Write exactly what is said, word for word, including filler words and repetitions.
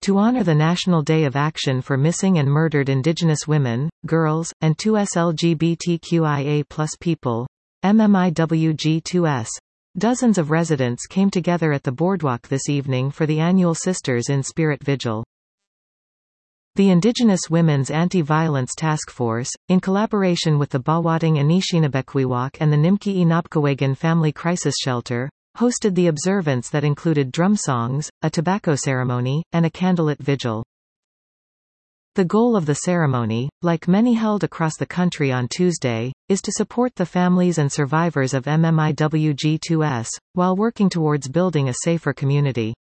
To honor the National Day of Action for Missing and Murdered Indigenous Women, Girls, and two S L G B T Q I A plus people, M M I W G two S, dozens of residents came together at the boardwalk this evening for the annual Sisters in Spirit Vigil. The Indigenous Women's Anti-Violence Task Force, in collaboration with the Bawatang Anishinaabequiwak and the Nimki Inabkawagan Family Crisis Shelter, hosted the observance that included drum songs, a tobacco ceremony, and a candlelit vigil. The goal of the ceremony, like many held across the country on Tuesday, is to support the families and survivors of M M I W G two S, while working towards building a safer community.